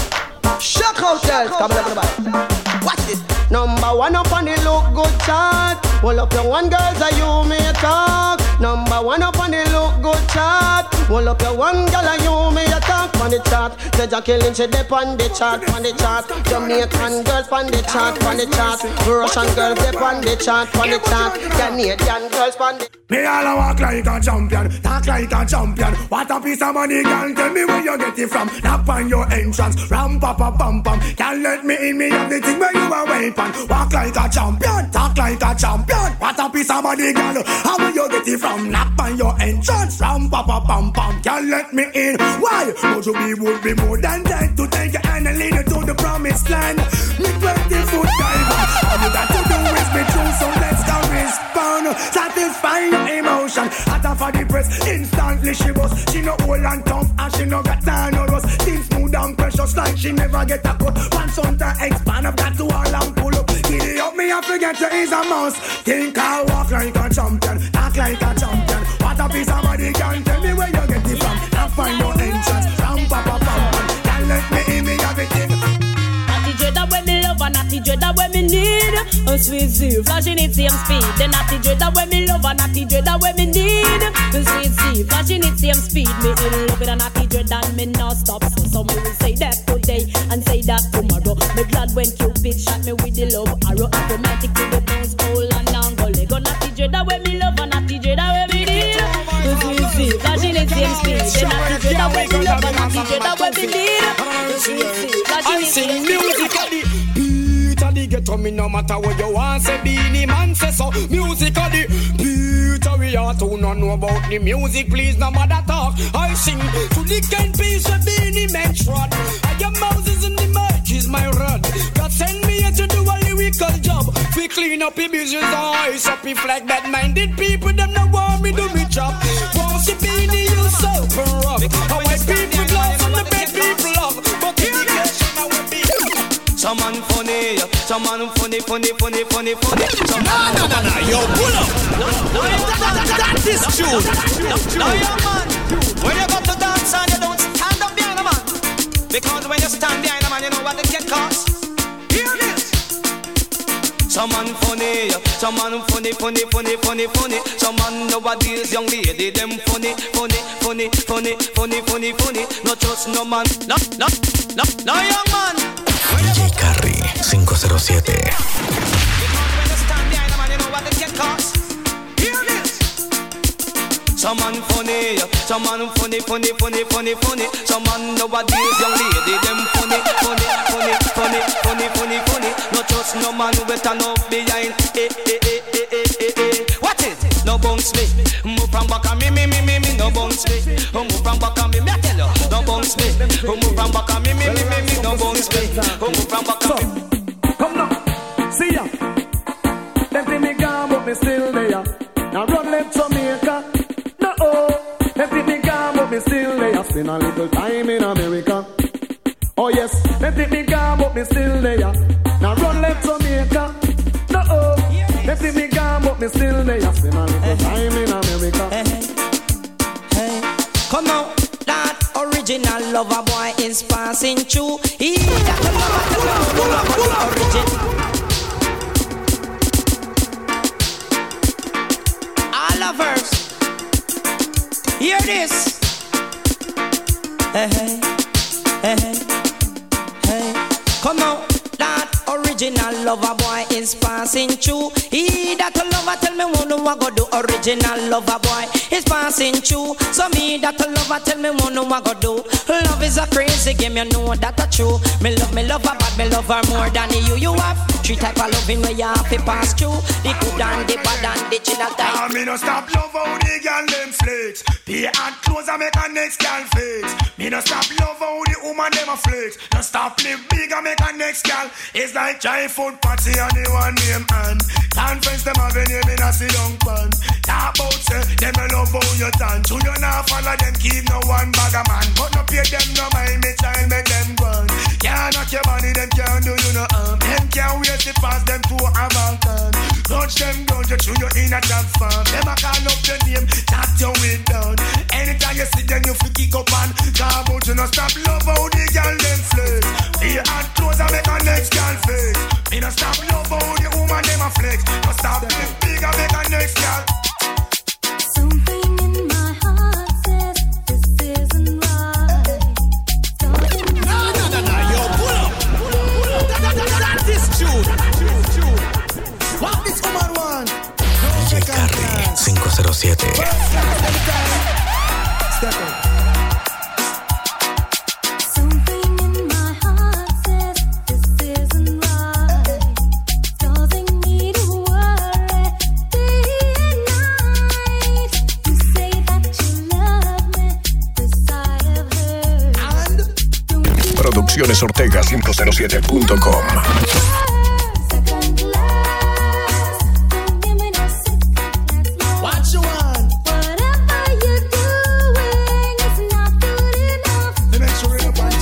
Shock out, girl. Come on, everybody. Watch this. Number one up on the look good chart. Pull up your one girls and you may talk. Number one up on the look good chart. Pull up your one girl and you may talk on the chart. The Jacqueline she dip on the chart, on the chart. Jamaican girls on the chart, on the chart. Russian girls dip on the chart, on the chart. Canadian girls on the. Me all a walk like a champion, talk like a champion. What a piece of money, girl. Tell me where you get it from. Knock on your entrance, ram pa pa pam pam. Can't let me in, me have the thing where you are weapon. Walk like a champion, talk like a champion. What a piece of money, girl. How will you get it from? Knock on your entrance, ram pa pa pam pam. Can't let me in. Why? Would you be would be more than dead to take your hand and lead you to the promised land? Me twenty foot diver. All you got to do is be true, so let's go respond. Satisfy your emotion. Hotter for the press, instantly she was. She no old and tough and she no got time no rust. Things smooth and precious like she never get a cut. Once on to expand, I've got to all and pull up. Giddy up me, I forget you is a mouse. Think I walk like a champion, act like a champion. What a piece of body can tell me where you get it from. I find your entrance, ram pa pa pam pam. Can't let me in, me have it in. Natty Dreader when me love and Natty Dreader when me need. A sweet sea, flashing it same speed. The Natty Dreader when me love and Natty Dreader when me need. A sweet sea, flashing it same speed. Me in love with a Natty Dreader and me not stop. So some will say that today and say that tomorrow. Me glad when Cupid shot me with the love arrow. Automatic to the bones, pole and angle. Lego Natty Dreader when me love and Natty Dreader when me need. A sweet sea, flashing it same speed. The Natty Dreader when me love and Natty Dreader when me need. A sweet sea, flashing it same speed. Musically, Peter the ghetto me no matter what you want. Say Beanie Man say so. Musically, Peter we are to not know about the music. Please no matter talk. I sing to the Ken piece of Beanie Man trot. I am Moses in the mic is my rod. God send me here to do a lyrical job. We clean up the business eyes up if like bad minded people them no want me do me job. Won't see Beanie you so rough. How I people love and the bad people love. But the education I will be. Some man funny, some man funny, funny, funny, funny, funny. Some man no, no, no, yo, pull up. That is true. Now, young man, when you go to dance and you don't stand up behind a man, because when you stand behind a man, you know what it can cost. Hear this. Some man funny, some man funny, funny, funny, funny, funny. Some man nowadays young lady them funny, funny, funny, funny, funny, funny, funny. No trust no man, no, no, no, no young man. D J Carry cinco cero siete. Some man funny, some man funny, funny, funny, funny, funny. Some man nowadays young lady them funny, funny, funny, funny, funny, funny, funny. No trust no man who better no behind. Eh, eh, eh, eh, eh, eh, eh. What is? No bounce me, move from back and me, me, me, me, me. No bounce me, move from back and me. Me I tell you, no bounce me, move from back and me, me, me, me, me. No bounce me, move from back and me. Come now, see ya. Them think me gone, but me still there. Now run left Jamaica. No, oh. Them think me gone, but me still there. Spend a little time in America. Oh yes, them think me gone, but me still there. Now run left Jamaica. No, oh. Them think me gone, but me still there. Spend a little time in America. Hey, hey, come on. That original lover boy is passing through. He that lover, the lover, the original. All lovers, hear this. Hey, hey, hey, hey, hey. Come on. That original lover boy is passing through. He that a lover tell me what I go do. Original lover boy is passing through. So me that a lover tell me what I go do. Love is a crazy game, you know that a true. Me love, me love her, but me love her more than you. You have three type of loving where you have to pass through. The good and the bad and the chill type. I me no stop love how the girl them flex. Pay and clothes and make a next girl flex. Me no stop love how the woman them a flex. No stop live big and make a next girl. It's like giant food party and the one name and conference them have a name in a sit down pan. Talk about say them a love how you turn. To you now follow them keep no one bag a man. But no pay them no mind me child make them run. Can't knock your body them can't do you no harm. Them can't wait to pass them to a Balkan. Touch them down to chew you in a job farm. Them a call up your name, chat your way down. Anytime you see them you fi kick up and talk about you no stop love how the girl them flex. Be hard clothes and make a next girl flex. Me no stop love how the woman them a flex. No stop live big and make a next girl. Something in my heart says this isn't right. No, no, no, no, yo, pull up, pull up, pull up. That, that, that, that is true. What this woman want? D J Carry cinco cero siete. Step in. Something in my heart says this isn't right. Causing me to worry day and night. You say that you love me, this I have heard. Producciones Ortega cinco cero siete punto com. What you want? Whatever you're doing is not good enough. They make sure you're up on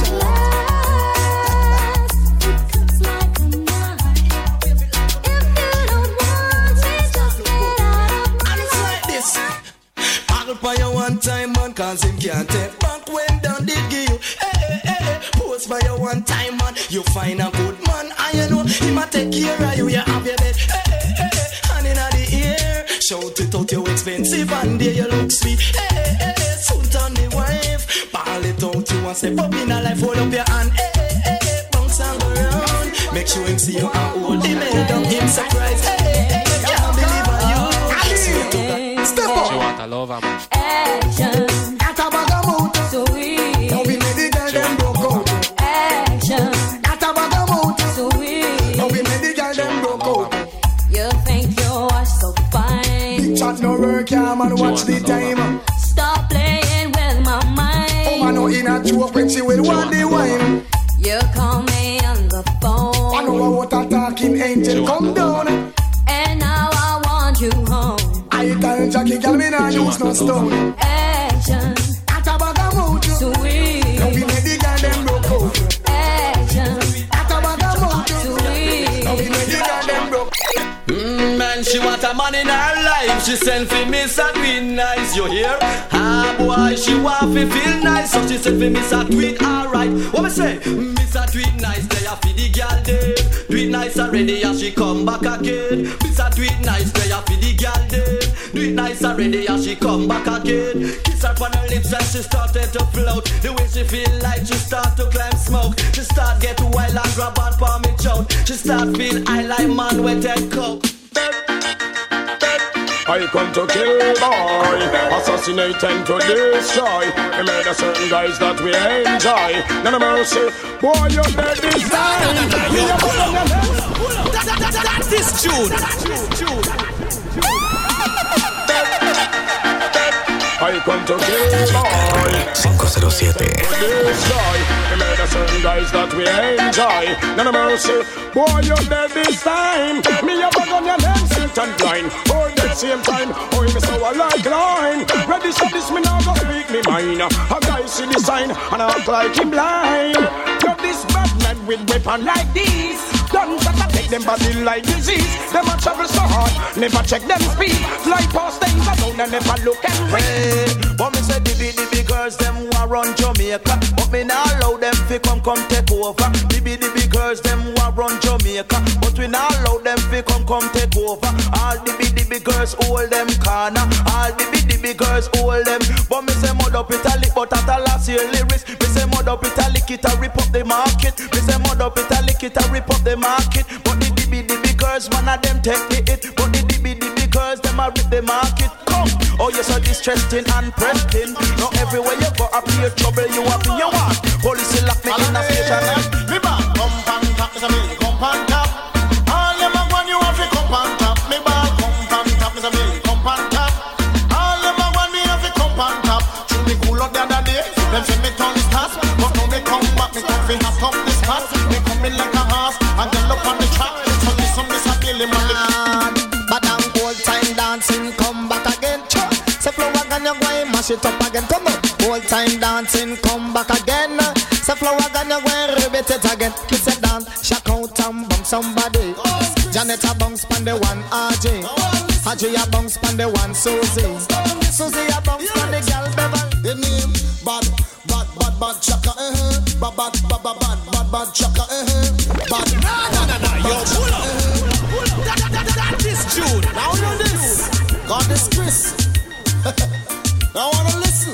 It cuts like a knife. If you don't want me, just get out of my And it's like this. I'll pay you one time, man, cause him can't take back when down did give you. Hey, hey, hey, post by you one time, man. You find a good man, and you know he might take care of you. You have your bed. Hey, hey, hey, hand in the ear. Shout it out, you expensive, and there you look sweet. Hey, hey, hey, Sultan the wife. Ball it out, you want step up in a life, hold up your hand. Hey, hey, hey, bounce and go round. Make sure him see you and hold him head up, him surprise. Hey, hey, hey, can't believe on you. Sweet to God. Step up. She want a lover, man. action. At a bag of mouth. So we Now we made the girl them broke out. action. At a bag of mouth. So we Now we made the girl them broke out. you think you are so fine. Big chat no work, yeah, man, watch the time. Stop playing with my mind. Oh, man, no in a joke when she will want the wine. You call me on the phone. I know what a talking angel come down. And now I want you home. I tell Jackie, girl, me nah use no stone. Action. At a bag of mouth. Sweet. Now we made the girl them broke out. Action. At a bag of mouth. Sweet. Now we made the girl them broke. Mm, man, she want a man in her life. She send for me, so tweet nice, you hear? Ah, boy, she want to feel nice, so she send for me, so tweet alright. What me say? Miss a tweet nice, they a for the girl dead. Tweet nice already, and she come back again. Miss a tweet nice, they a for the girl dead. Tweet nice already, and she come back again. Kiss her on her lips, and she started to float. The way she feel like she start to climb smoke. She start get wild and grab on for me choke. She start feel I like man with that coke. I come to kill, boy, assassinate and to destroy. We made a certain guys that we enjoy. None of mercy, boy, you're dead this time. Yo, pull up, pull up. That, that, that, that, that is June. I come to kill, boy. cinco cero siete. Destroy. We made a certain guys that we enjoy. None of mercy, boy, you're dead this time. Me a bag on your name, sit and grind. All that same time, oh, me so I like line. Ready, so this me now go speak me mind. A guy see the sign and I act like him blind. You're this bad man with weapon like these. Guns that attack them body like disease. Them a travel so hard, never check them speed. Fly past things around and never look and read. But me say the big, the big girls them war run Jamaica. But me not allow them fi come come take over. The big, the big girls them war run Jamaica. But we not allow them fi come come take over. All the big, the big girls hold them corner. All the big, the big girls hold them. But me say mud up Italy, but at a last year lyrics. Me say mud up Italy, it a rip up the market. Me say mud up Italy, it a rip up the market. But the big, the big girls, man of them take the hit. But the big, the big girls, them a rip the market. Come. Oh, you're so distressing and pressing. Not everywhere you go, appear trouble, you have in your want. Police will lock me in a station. Me back, come pan tap, Mister Billy, come pan tap. All them a want you have to come pan tap. Me back, come pan tap, Mister Billy, come pan tap. All them a want me have to come pan tap. Should me cool up the other day, them say me turn stars, but now me come back, me come fi hat up this pass. Me come in like a horse and get up on the track. So listen, Mister Billy, man. But I'm old time dancing, come back again. Say flow again, you go and mash it up again. Come on, old time dancing, come back again. Say flow again, you go and ribbit it again. Kiss it down, shock out and bump somebody. Janet a bounce pan the one R J, R J a bounce pan the one Susie, Susie a bounce pan the girl Bevan. The name bad, bad, bad, bad chaka, eh eh. Bad, bad, bad, bad, bad, bad, bad chaka, eh eh. Bad, nah, nah, nah, nah, yo, pull up, pull up. That, that, that, that is Jude. Now you know this. God is Chris. Now wanna listen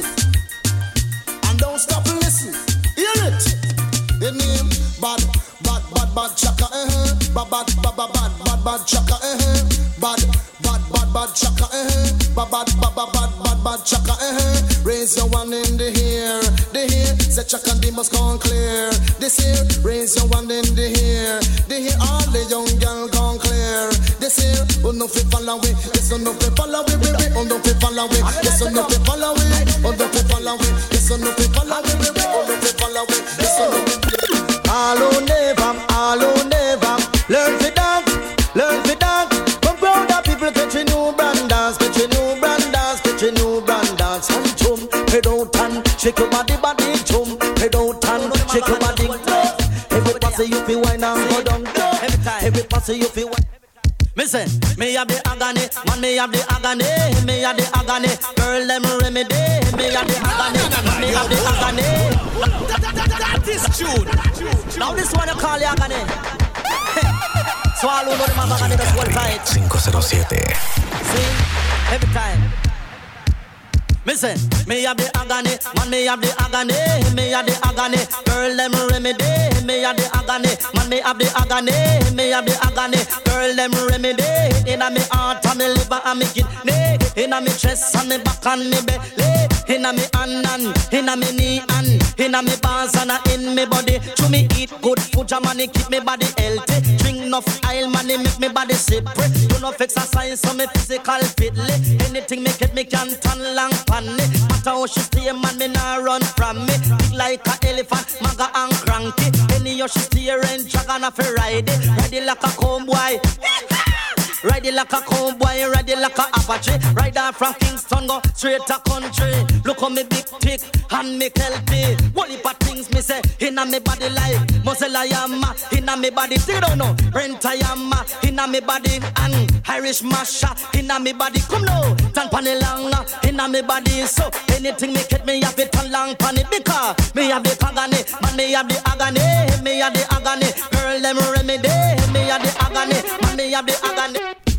and don't stop and listen. Hear it. The name bad, bad, bad, bad chaka, eh eh. Bad, bad, bad, bad, bad, bad, bad chaka, eh eh. Bad, bad, bad, bad chaka, eh eh. Bad, bad, bad, bad, bad, bad, bad chaka, eh eh. Raise your one in the air, the air. Say chaka and must gone clear. This here, raise your one in the air, the air. All the young girl gone clear. This here, oh no fi follow we, yes oh no fi follow we, we we. Oh no fi follow we, yes oh no fi follow we. Oh no fi follow we, yes oh no fi follow we, we we. Oh no fi follow we, yes oh no fi. All who never, all who never learn to dance, learn to dance. Come proud of people catch a new brand dance, catch a new brand dance, catch a new brand dance. And chum, head out and shake your body, body, chum, head out and shake your body. Every pass you feel wine and go down. Every pass you feel wine. Me say, me have the agony, man me have the agony, me have the agony, girl them remedy, me have the agony, me have the agony. That is Jude. Now this one you call the agony. So all who know the man agony just hold tight. five oh seven. See, every time. Me say, me have the agony, man me have the agony, me have the agony, girl them remedy, me have the agony, man me have the agony, me have the agony, girl them remedy. Inna me heart and me liver and me kidney, inna me chest and me back and me belly, inna me hand and inna me knee and inna me balls and in me body. To me eat good food, ja money keep me body healthy. Drink enough oil, money make me body separate. Do enough exercise so me physical fitly. Anything make it me can turn long. Matter how she stay, man, me nah run from me. Big like a elephant, maga and cranky. Any how she stay and dragon off a ride it. Ride it like a cowboy. Ride it like a cowboy, ride it like a Apache. Ride out from Kingston, go straight to country. Look on me big tick and me healthy. One heap of things me say inna me body like muscle I am, inna me body. You don't know, rent I am inna me body and Irish masha inna me body. Come now, tan pan long inna me body. So anything me get me have it on long pan it because me have the agony, man me have the agony, me have the agony. Girl them remedy, me have the agony, man me have the agony.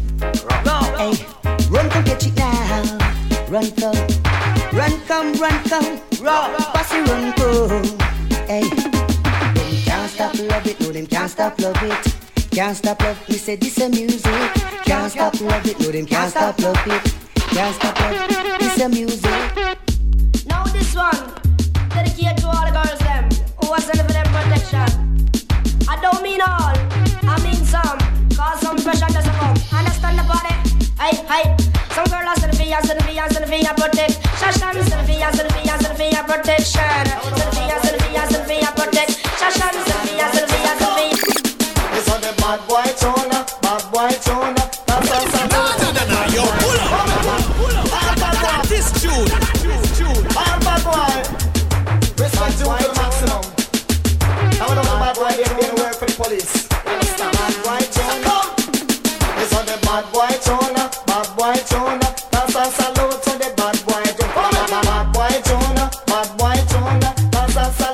Hey, run come get it now. Run come, run come, run come. Raw, pass it, run come. Hey, them can't stop love it, no them can't stop love it. Can't stop love, me say this a music. Can't stop love it, no them can't stop love it. Can't stop love, this a music. Now this one, dedicated to all the girls them who was selling for them protection. I don't mean all, I mean some. Cause some pressure doesn't come. Understand the body? Hey, hey. Some girl are Sylvia, Sylvia, Sylvia protect. Shashan, Sylvia, Sylvia, Sylvia protection. Sylvia, Sylvia, Sylvia protect. Shashan, Sylvia, Sylvia, Sylvia. This on the bad boy tone, bad boy tone. That's all. No, no, no, no, yo, pull up, pull up, all bad boy. This Jude, Jude, all bad boy. Respect you to the maximum. Now we know the bad boy ain't going to work for the police. Bad boy tone, this on the bad boy tone, bad boy tone. That's a salute to the bad boy tone. Bad boy tone, bad boy tone. That's a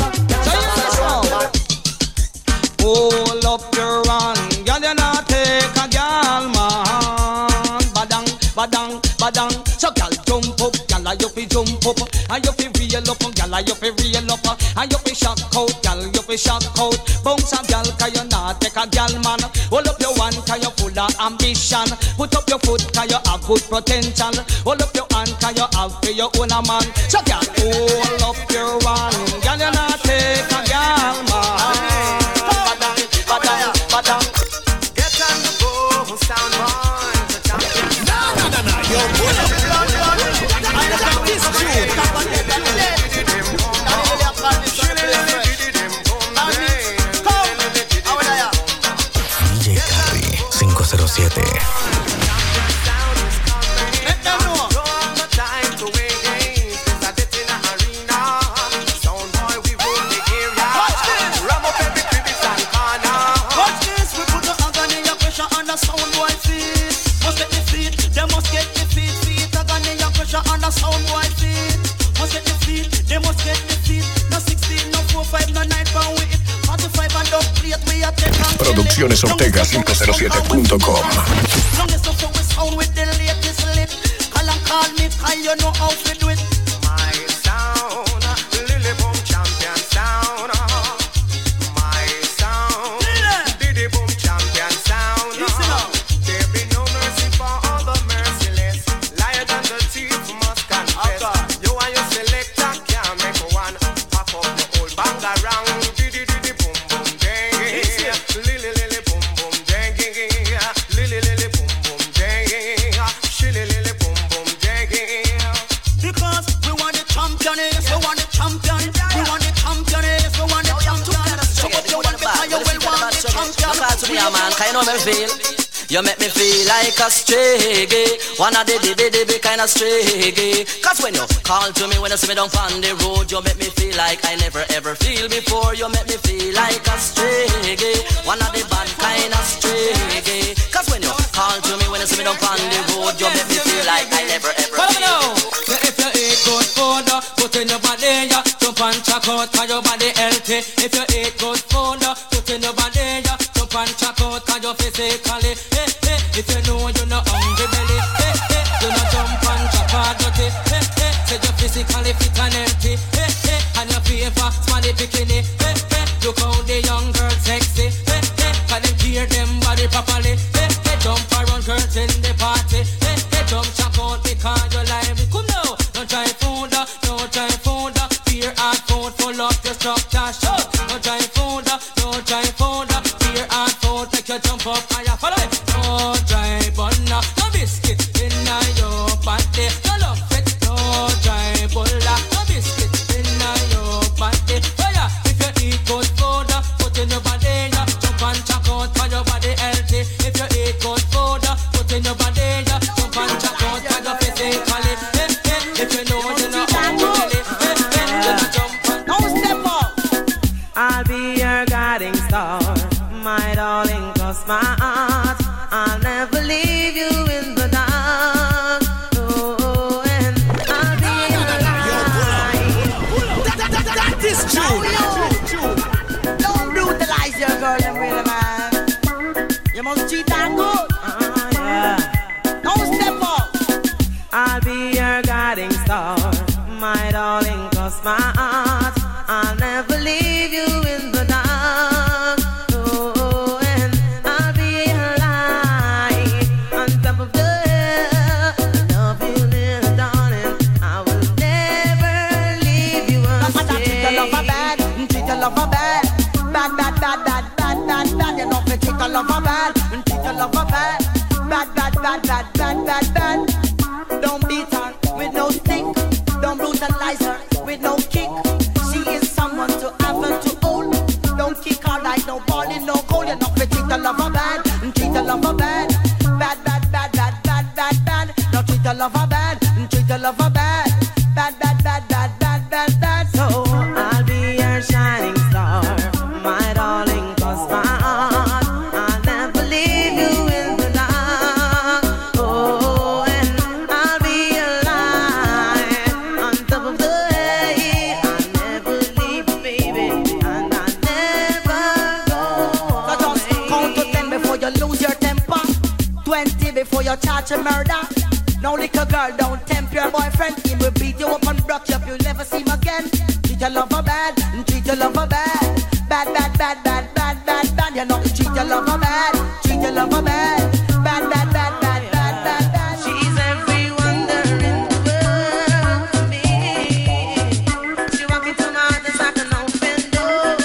Hold up your hand, girl, you not take a girl, man. Badang, badang, badang. So, girl, jump up, girl, you fi jump up, and you fi reel up, girl, you fi reel up, and you fi shock out, girl, you fi shock out. Bounce a girl, 'cause you not take a girl, man. Hold up your hand, 'cause you full of ambition. Put up your foot, 'cause you have good potential. Hold up your hand, 'cause you have for your own a man. So, girl, hold up your hand, girl, you not take a girl, man. Get on the go, sound boy. No, no, no, no, yo, pull up, blood, blood. I got this tune. Come on, let me let me. D J Carry cinco cero siete. Sound boy feet, must get the feet, they must get the feet. No sixteen, no four, five, no nine, but we it. forty-five and don't plate, we are ten. Producciones Ortega cinco cero siete punto com. Long as so we sound with the latest lit. Call and call me, 'cause you know how to do it. My sound, Lily Boom champion sound. My sound, Diddy Boom champion sound. There be no mercy for all the merciless. Liar than the thief. You and your selector can't make one. Pack up the old bang around. Diddy diddy boom boom dang. Lily lily boom boom dang. Lily lily boom boom dang. Shilly lily boom boom dang. Because we want the champion, yes, we want the champion. We want the champion, yes, we want the champion. So what you want because you will want the champion. Look out to me, man, 'cause you know me feel. You make me feel like a stray gay. One of the dibby dibby kind of stray gay. 'Cause when you call to me, when you see me down on the road, you make me feel like I never ever feel before. You make me feel like a stray gay. One of the bad kind of stray gay. 'Cause when you call to me, when you see me down on the road, you make me feel like I never ever feel before. If you eat good food, put in your body, yeah. Jump and check out 'cause your body healthy. If you eat good food, put in your body, yeah. Jump and check out 'cause you physically. Hey, hey. If you know you're not hungry belly, hey, hey. You not jump and chop out dirty. Hey, hey. Say you're physically fit and healthy. Hey, hey. And your favor, smelly bikini. Hey, hey. Look how the young girl sexy. Hey, hey. 'Cause them care them body properly. Hey, hey. Jump around girls in the party. Hey, hey. Jump check out because you're lively. Come now, don't try food, don't try food. Fear and food full up your structure. Show. Don't try food, don't try food. Fear and food make you jump up higher. Follow me. No dry bun, no biscuit in your body. No love it, no dry bulla, no biscuit in your body. Oh yeah, if you eat good food, put in your body, jump and check out 'cause your body healthy. If you eat good food, put in your body, jump and check out 'cause you're physically. Hey, hey. If you know you're not hungry, hey, hey. You jump and don't step up. I'll be your guiding star, my darling, 'cause my heart, I'll never leave you in the dark. Oh, and I'll be your light. That is true. Don't brutalize your girl, you really man. You must treat her good. Uh, yeah. Don't step up. I'll be your guiding star, my darling, 'cause my heart, I'll never leave you in the dark. Oh, and I'll be your light on top of the hill. I love you, little darling. I will never leave you astray. Treat your lover bad, treat your lover bad, bad, bad, bad, bad, bad, bad, bad. You know me treat your lover bad, treat your lover bad, bad, bad, bad, bad, bad, bad, bad. Don't beat her with no stick. Don't brutalize her with no kick. She is someone to have and to hold. Don't kick her like no ball in no goal. You know me treat your lover bad, treat your lover bad, bad, bad, bad, bad, bad, bad, bad. Don't treat your lover bad, treat your lover bad, bad, bad, bad, bad, bad, bad, bad. So I'll be your shining star, my darling, 'cause my heart, I'll never leave you in the dark. Oh, and I'll be your light on top of the hill. I'll never leave you, baby. you charge a murder. No little girl, don't tempt your boyfriend. He will beat you up and broke you up, you'll never see him again. Treat your lover bad, treat your lover bad. Bad, bad, bad, bad, bad, bad, bad. You know, treat your lover bad, treat your lover bad. Bad, bad, bad, bad, bad, bad, bad. She's every wonder in the world for me. She walk into my heart just like an open door.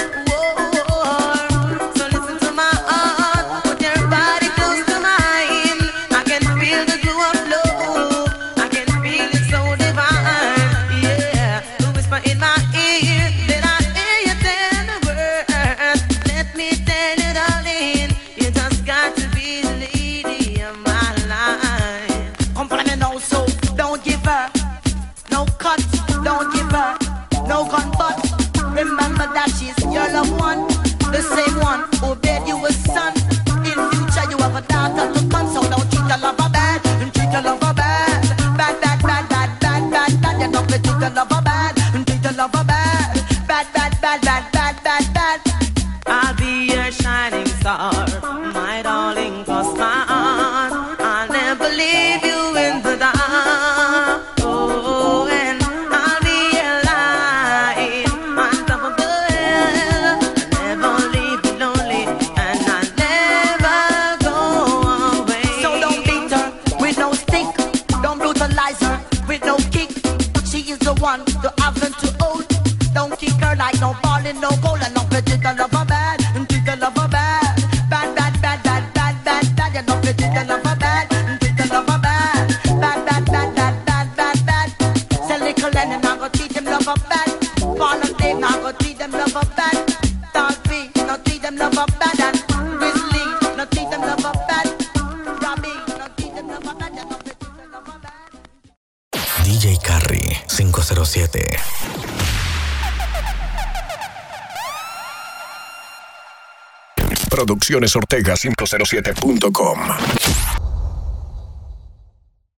Whoa. So listen to my heart, put your body close to mine. I can feel the glue of love, I can feel it so divine. Yeah, the whisper in my ear, then I hear you tell the words. Let me tell you, darling, you just got to be the lady of my life. Come follow me now, so don't give her no cut, don't give her no gun, but remember that she's your loved one, the same one who made you a son. In future you have a daughter to come, so don't treat your lover bad, and treat your lover bad. Bad, bad, bad, bad, bad, bad, bad. You don't treat your lover bad, and treat your lover bad. Bad, bad, bad, bad, bad, bad, bad. I'll be your shining star, my darling, cross my heart. I'll never leave you in the dark. Oh, and I'll be your light on top of the hill. I'll never leave you lonely, and I'll never go away. So don't beat her with no stick, don't brutalize her with no kick. She is the one to have and to hold. Don't kick her like no ball in no goal, and don't treat the lover bad, and treat the lover bad. Bad, bad, bad, bad, bad, bad, bad. You don't treat the lover bad, and treat the lover bad. Bad, bad, bad, bad, bad, bad, bad. Say little Lennon, I go treat them lover bad. Paul and Dave, I go treat them lover bad. Dog B, no treat them lover bad, and Grizzly, no treat them lover bad. Robbie, no treat them lover bad. You don't treat them lover bad. D J Carry cinco cero siete. Producciones Ortega cinco cero siete punto com.